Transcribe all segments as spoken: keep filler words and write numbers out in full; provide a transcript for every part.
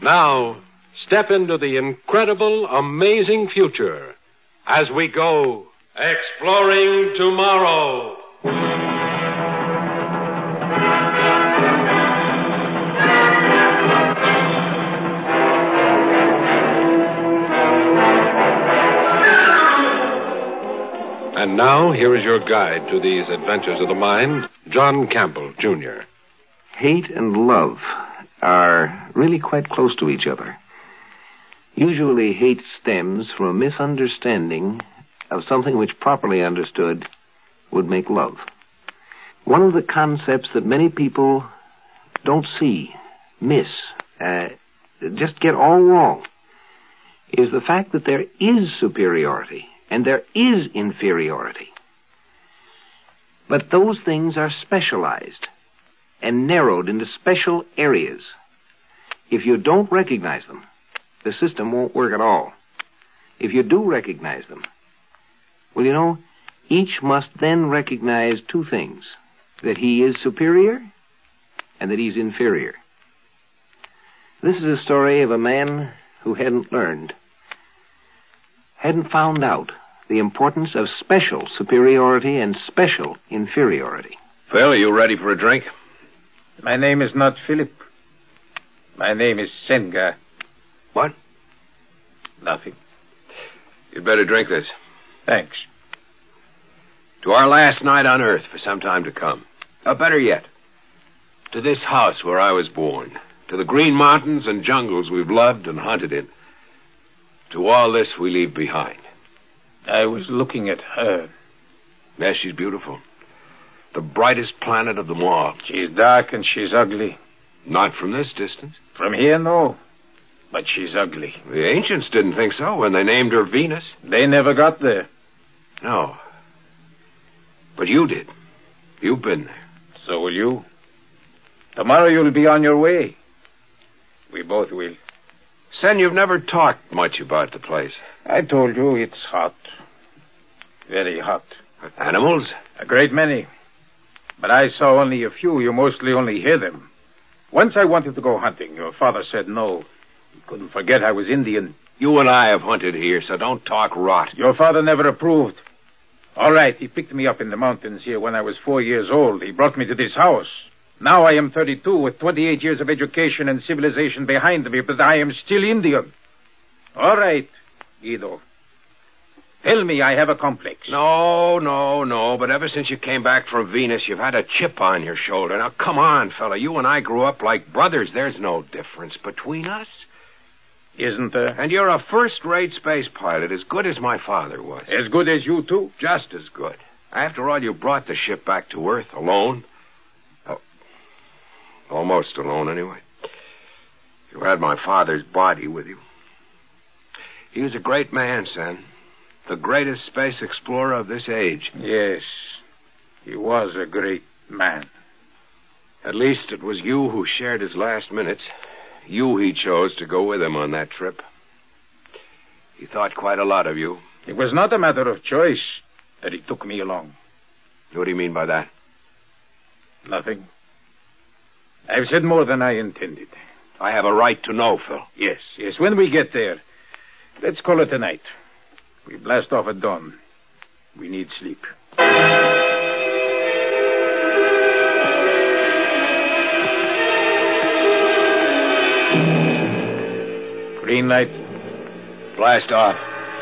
Now, step into the incredible, amazing future as we go exploring tomorrow. And now, here is your guide to these adventures of the mind, John Campbell, Junior Hate and love are really quite close to each other. Usually, hate stems from a misunderstanding of something which, properly understood, would make love. One of the concepts that many people don't see, miss, uh, just get all wrong, is the fact that there is superiority. And there is inferiority. But those things are specialized and narrowed into special areas. If you don't recognize them, the system won't work at all. If you do recognize them, well, you know, each must then recognize two things: that he is superior and that he's inferior. This is a story of a man who hadn't learned, hadn't found out the importance of special superiority and special inferiority. Phil, are you ready for a drink? My name is not Philip. My name is Senga. What? Nothing. You'd better drink this. Thanks. To our last night on Earth for some time to come. Or better yet, to this house where I was born. To the green mountains and jungles we've loved and hunted in. To all this we leave behind. I was looking at her. Yes, she's beautiful. The brightest planet of them all. She's dark and she's ugly. Not from this distance. From here, no. But she's ugly. The ancients didn't think so when they named her Venus. They never got there. No. But you did. You've been there. So will you. Tomorrow you'll be on your way. We both will. Sen, you've never talked much about the place. I told you it's hot. Very hot. Animals? A great many. But I saw only a few. You mostly only hear them. Once I wanted to go hunting. Your father said no. He couldn't forget I was Indian. You and I have hunted here, so don't talk rot. Your father never approved. All right, he picked me up in the mountains here when I was four years old. He brought me to this house. Now I am thirty-two with twenty-eight years of education and civilization behind me, but I am still Indian. All right, Guido. Tell me I have a complex. No, no, no, but ever since you came back from Venus, you've had a chip on your shoulder. Now, come on, fella. You and I grew up like brothers. There's no difference between us. Isn't there? And you're a first-rate space pilot, as good as my father was. As good as you, too? Just as good. After all, you brought the ship back to Earth alone. Oh, almost alone, anyway. You had my father's body with you. He was a great man, son. The greatest space explorer of this age. Yes, he was a great man. At least it was you who shared his last minutes. You he chose to go with him on that trip. He thought quite a lot of you. It was not a matter of choice that he took me along. What do you mean by that? Nothing. I've said more than I intended. I have a right to know, Phil. Yes, yes, when we get there. Let's call it a night. We blast off at dawn. We need sleep. Green light. Blast off.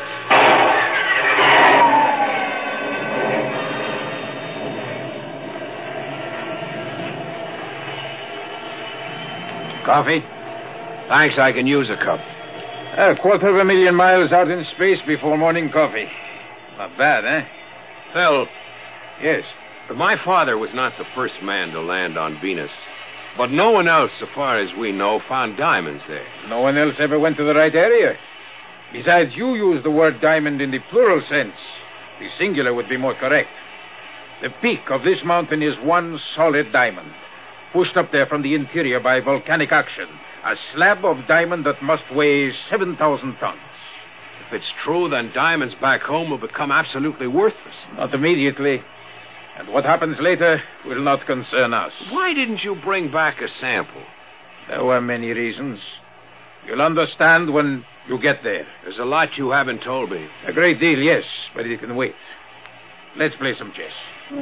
Coffee? Thanks, I can use a cup. A quarter of a million miles out in space before morning coffee. Not bad, eh? Phil. Yes? My father was not the first man to land on Venus. But no one else, so far as we know, found diamonds there. No one else ever went to the right area. Besides, you use the word diamond in the plural sense. The singular would be more correct. The peak of this mountain is one solid diamond, pushed up there from the interior by volcanic action. A slab of diamond that must weigh seven thousand tons. If it's true, then diamonds back home will become absolutely worthless. Not immediately. And what happens later will not concern us. Why didn't you bring back a sample? There were many reasons. You'll understand when you get there. There's a lot you haven't told me. A great deal, yes, but it can wait. Let's play some chess.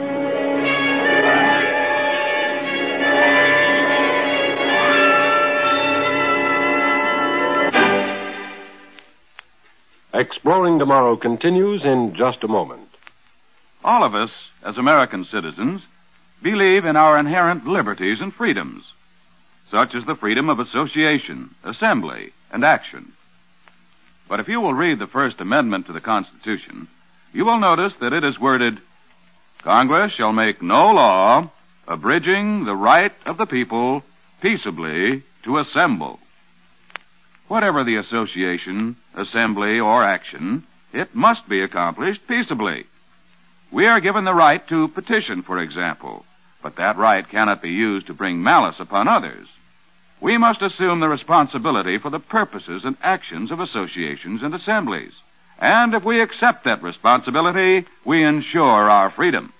Exploring Tomorrow continues in just a moment. All of us, as American citizens, believe in our inherent liberties and freedoms, such as the freedom of association, assembly, and action. But if you will read the First Amendment to the Constitution, you will notice that it is worded, Congress shall make no law abridging the right of the people peaceably to assemble. Whatever the association, assembly, or action, it must be accomplished peaceably. We are given the right to petition, for example, but that right cannot be used to bring malice upon others. We must assume the responsibility for the purposes and actions of associations and assemblies. And if we accept that responsibility, we ensure our freedom.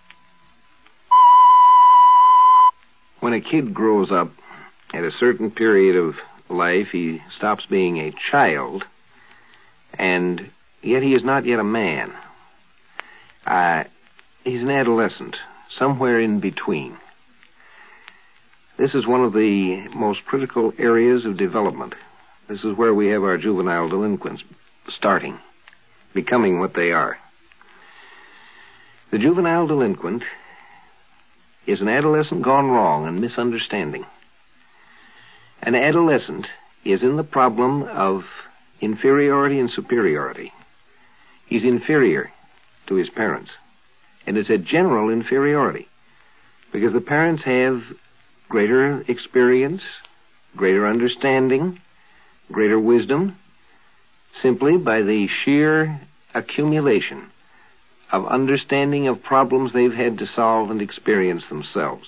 When a kid grows up, at a certain period of life, he stops being a child, and yet he is not yet a man. Uh, he's an adolescent, somewhere in between. This is one of the most critical areas of development. This is where we have our juvenile delinquents starting, becoming what they are. The juvenile delinquent is an adolescent gone wrong and misunderstanding. An adolescent is in the problem of inferiority and superiority. He's inferior to his parents. And it's a general inferiority because the parents have greater experience, greater understanding, greater wisdom, simply by the sheer accumulation of understanding of problems they've had to solve and experience themselves.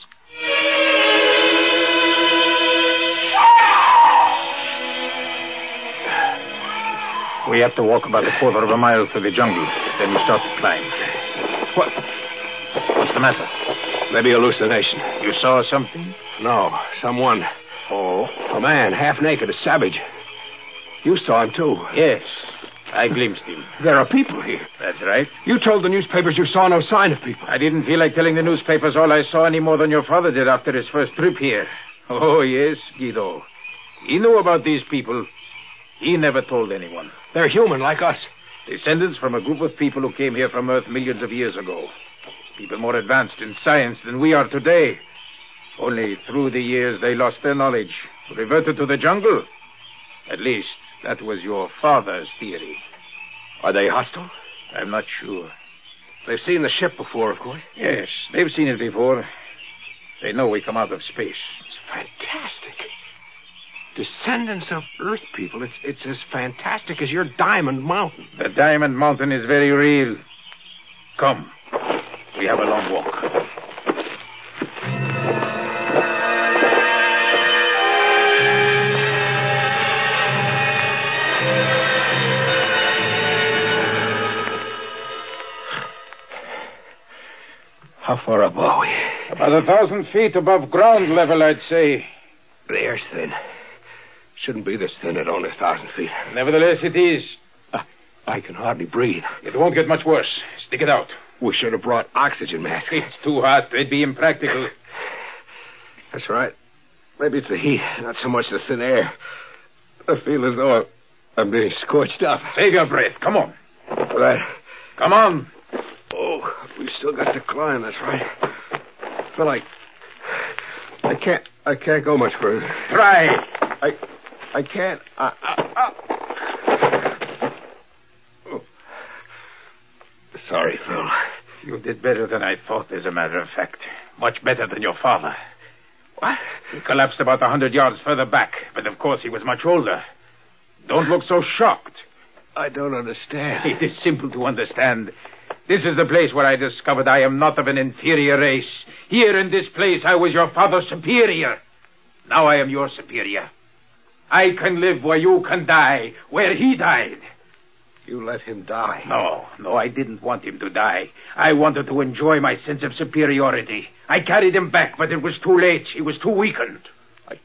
We have to walk about a quarter of a mile through the jungle. Then we start to climb. What? What's the matter? Maybe hallucination. You saw something? No, someone. Oh? A man, half naked, a savage. You saw him, too. Yes, I glimpsed him. There are people here. That's right. You told the newspapers you saw no sign of people. I didn't feel like telling the newspapers all I saw any more than your father did after his first trip here. Oh, yes, Guido. He knew about these people. He never told anyone. They're human, like us. Descendants from a group of people who came here from Earth millions of years ago. People more advanced in science than we are today. Only through the years they lost their knowledge, reverted to the jungle. At least, that was your father's theory. Are they hostile? I'm not sure. They've seen the ship before, of course. Yes, they've seen it before. They know we come out of space. It's fantastic. Descendants of Earth people. It's it's as fantastic as your Diamond Mountain. The Diamond Mountain is very real. Come. We have a long walk. How far up are we? About a thousand feet above ground level, I'd say. The air's thin. Shouldn't be this thin at only a thousand feet. Nevertheless, it is. I, I can hardly breathe. It won't get much worse. Stick it out. We should have brought oxygen masks. It's too hot. They'd be impractical. That's right. Maybe it's the heat, not so much the thin air. I feel as though I'm being scorched up. Save your breath. Come on. Right. Come on. Oh, we've still got to climb. That's right. I feel like I can't. I can't go much further. Try. I. I can't. Uh, uh, uh. Oh. Sorry, Phil. You did better than I thought, as a matter of fact. Much better than your father. What? He collapsed about a hundred yards further back, but of course he was much older. Don't look so shocked. I don't understand. It is simple to understand. This is the place where I discovered I am not of an inferior race. Here in this place I was your father's superior. Now I am your superior. I can live where you can die, where he died. You let him die? No, no, I didn't want him to die. I wanted to enjoy my sense of superiority. I carried him back, but it was too late. He was too weakened. I,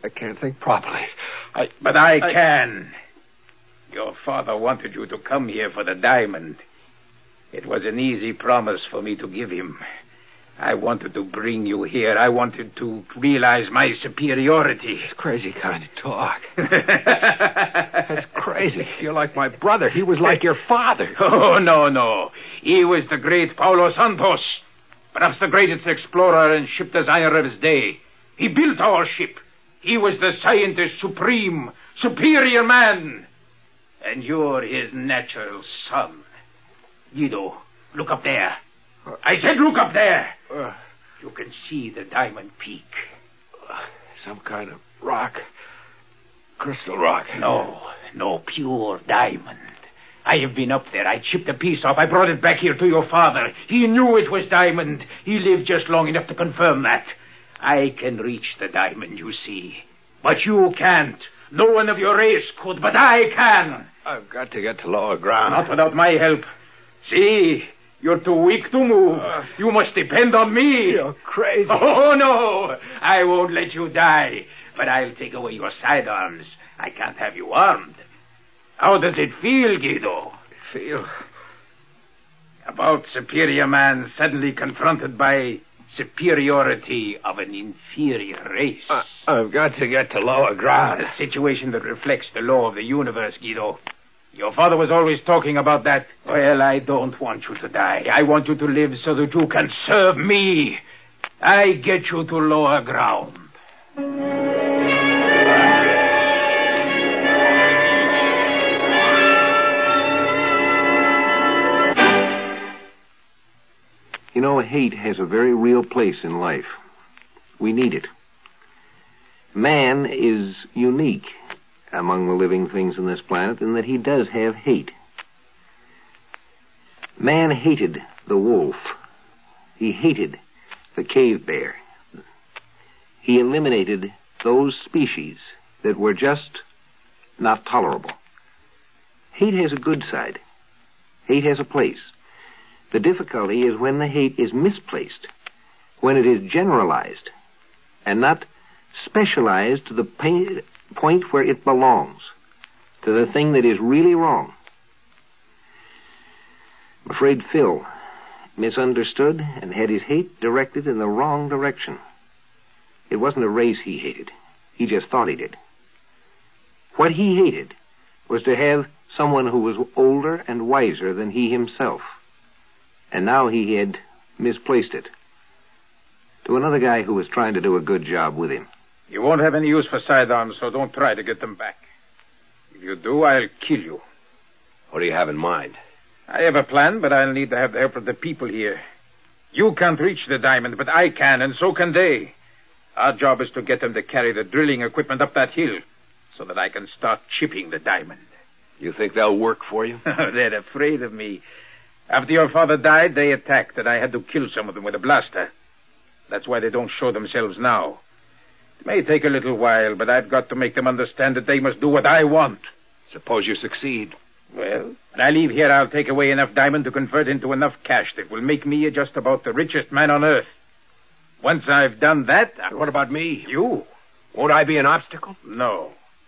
I can't think properly. I, but I, I can. Your father wanted you to come here for the diamond. It was an easy promise for me to give him. I wanted to bring you here. I wanted to realize my superiority. It's crazy kind of talk. That's crazy. You're like my brother. He was like your father. Oh, no, no. He was the great Paulo Santos. Perhaps the greatest explorer and ship designer of his day. He built our ship. He was the scientist supreme, superior man. And you're his natural son. Guido, look up there. Uh, I said look up there. Uh, you can see the Diamond Peak. Uh, some kind of rock. Crystal rock. No, no, pure diamond. I have been up there. I chipped a piece off. I brought it back here to your father. He knew it was diamond. He lived just long enough to confirm that. I can reach the diamond, you see. But you can't. No one of your race could, but I can. I've got to get to lower ground. Not without my help. See, you're too weak to move. Uh, you must depend on me. You're crazy. Oh, no. I won't let you die. But I'll take away your sidearms. I can't have you armed. How does it feel, Guido? Feel? About superior man suddenly confronted by superiority of an inferior race. Uh, I've got to get to lower ground. A situation that reflects the law of the universe, Guido. Your father was always talking about that. Well, I don't want you to die. I want you to live so that you can serve me. I get you to lower ground. You know, hate has a very real place in life. We need it. Man is unique among the living things on this planet in that he does have hate. Man hated the wolf. He hated the cave bear. He eliminated those species that were just not tolerable. Hate has a good side. Hate has a place. The difficulty is when the hate is misplaced, when it is generalized and not specialized to the pain, point where it belongs, to the thing that is really wrong. I'm afraid Phil misunderstood and had his hate directed in the wrong direction. It wasn't a race he hated. He just thought he did. What he hated was to have someone who was older and wiser than he himself. And now he had misplaced it to another guy who was trying to do a good job with him. You won't have any use for sidearms, so don't try to get them back. If you do, I'll kill you. What do you have in mind? I have a plan, but I'll need to have the help of the people here. You can't reach the diamond, but I can, and so can they. Our job is to get them to carry the drilling equipment up that hill so that I can start chipping the diamond. You think they'll work for you? They're afraid of me. After your father died, they attacked, and I had to kill some of them with a blaster. That's why they don't show themselves now. It may take a little while, but I've got to make them understand that they must do what I want. Suppose you succeed. Well, when I leave here, I'll take away enough diamond to convert into enough cash that will make me just about the richest man on earth. Once I've done that... But what about me? You? Won't I be an obstacle? No.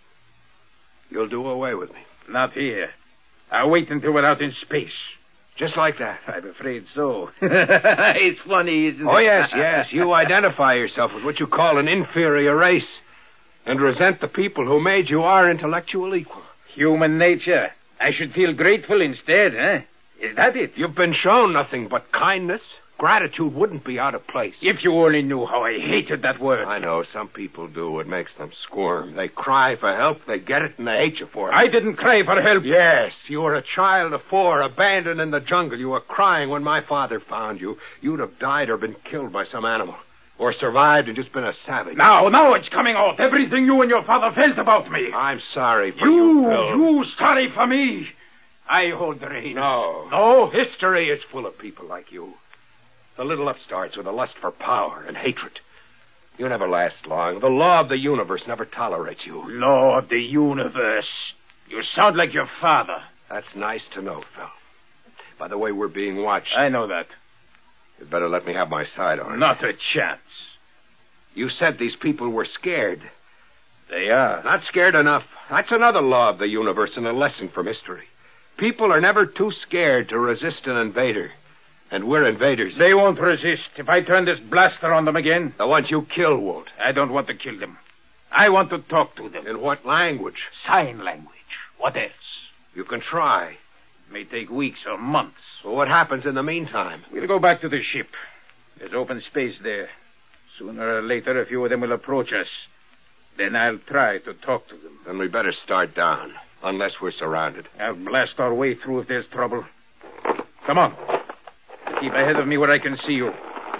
You'll do away with me? Not here. I'll wait until we're out in space. Just like that? I'm afraid so. It's funny, isn't it? Oh, yes, yes. You identify yourself with what you call an inferior race and resent the people who made you our intellectual equal. Human nature. I should feel grateful instead, eh? Is that it? You've been shown nothing but kindness. Gratitude wouldn't be out of place. If you only knew how I hated that word. I know. Some people do. It makes them squirm. They cry for help, they get it, and they hate you for it. I didn't cry for help. Yes. You were a child of four, abandoned in the jungle. You were crying when my father found you. You'd have died or been killed by some animal. Or survived and just been a savage. Now, now it's coming out. Everything you and your father felt about me. I'm sorry for you. You, Phil. You sorry for me. I hold the reins. No. No? History is full of people like you. The little upstarts with a lust for power and hatred. You never last long. The law of the universe never tolerates you. Law of the universe. You sound like your father. That's nice to know, Phil. By the way, we're being watched. I know that. You'd better let me have my sidearm. Not a chance. You said these people were scared. They are. Not scared enough. That's another law of the universe and a lesson from history. People are never too scared to resist an invader. And we're invaders. They won't resist if I turn this blaster on them again. The ones you kill won't. I don't want to kill them. I want to talk to them. In what language? Sign language. What else? You can try. It may take weeks or months. Well, what happens in the meantime? We'll go back to the ship. There's open space there. Sooner or later, a few of them will approach us. Then I'll try to talk to them. Then we better start down, unless we're surrounded. I'll blast our way through if there's trouble. Come on. Keep ahead of me where I can see you.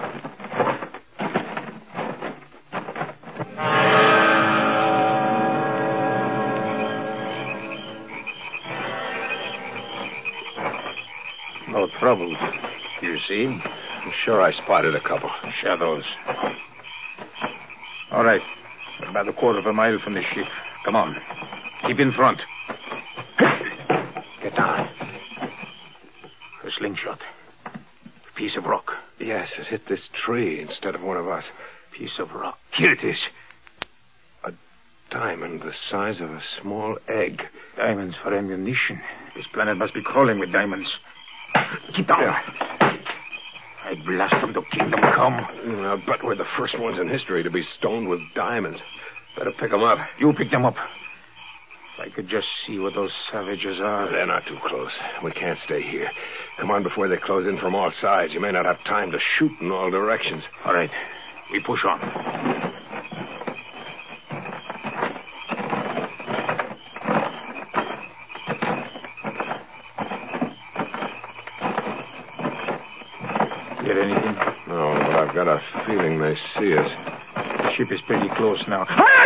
No trouble. You see? I'm sure I spotted a couple. Shadows. All right. We're about a quarter of a mile from the ship. Come on. Keep in front. Get down. A slingshot. A piece of rock. Yes, it hit this tree instead of one of us. Piece of rock. Here it is. A diamond the size of a small egg. Diamonds for ammunition. This planet must be crawling with diamonds. Keep down. Yeah. I blast them to kingdom come. I bet we're the first ones in history to be stoned with diamonds. Better pick them up. You pick them up. If I could just see what those savages are. They're not too close. We can't stay here. Come on before they close in from all sides. You may not have time to shoot in all directions. All right. We push on. Get anything? No, but I've got a feeling they see us. The ship is pretty close now.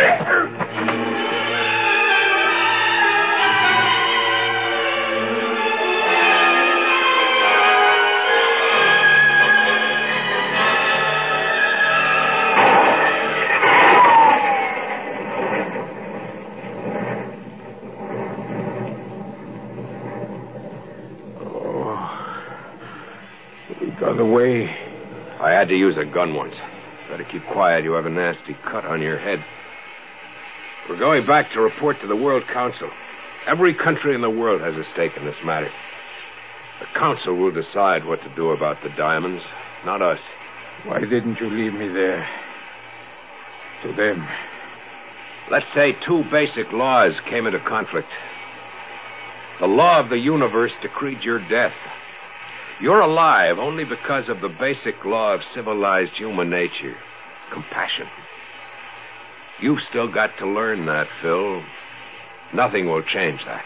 Away. I had to use a gun once. Better keep quiet. You have a nasty cut on your head. We're going back to report to the World Council. Every country in the world has a stake in this matter. The Council will decide what to do about the diamonds, not us. Why didn't you leave me there? To them. Let's say two basic laws came into conflict. The law of the universe decreed your death. You're alive only because of the basic law of civilized human nature, compassion. You've still got to learn that, Phil. Nothing will change that.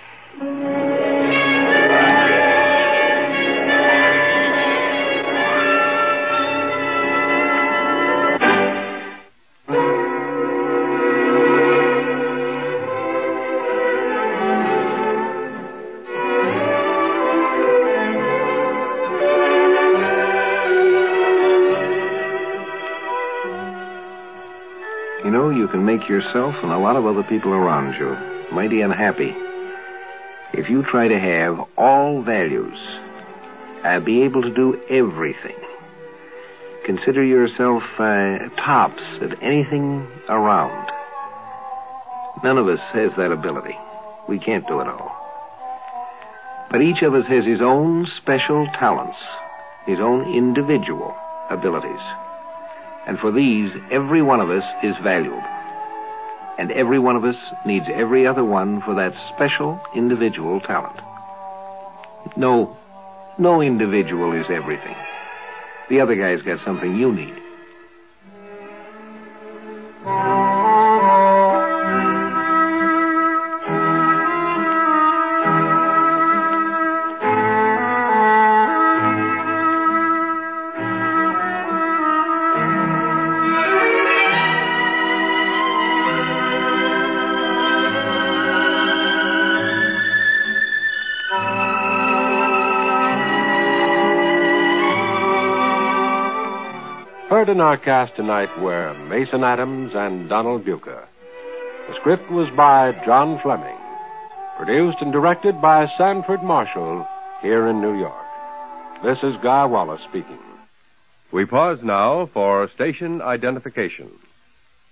You know, you can make yourself and a lot of other people around you mighty unhappy if you try to have all values and be able to do everything. Consider yourself uh, tops at anything around. None of us has that ability. We can't do it all. But each of us has his own special talents, his own individual abilities. And for these, every one of us is valued. And every one of us needs every other one for that special individual talent. No, no individual is everything. The other guy's got something you need. Heard in our cast tonight were Mason Adams and Donald Bucher. The script was by John Fleming. Produced and directed by Sanford Marshall here in New York. This is Guy Wallace speaking. We pause now for station identification.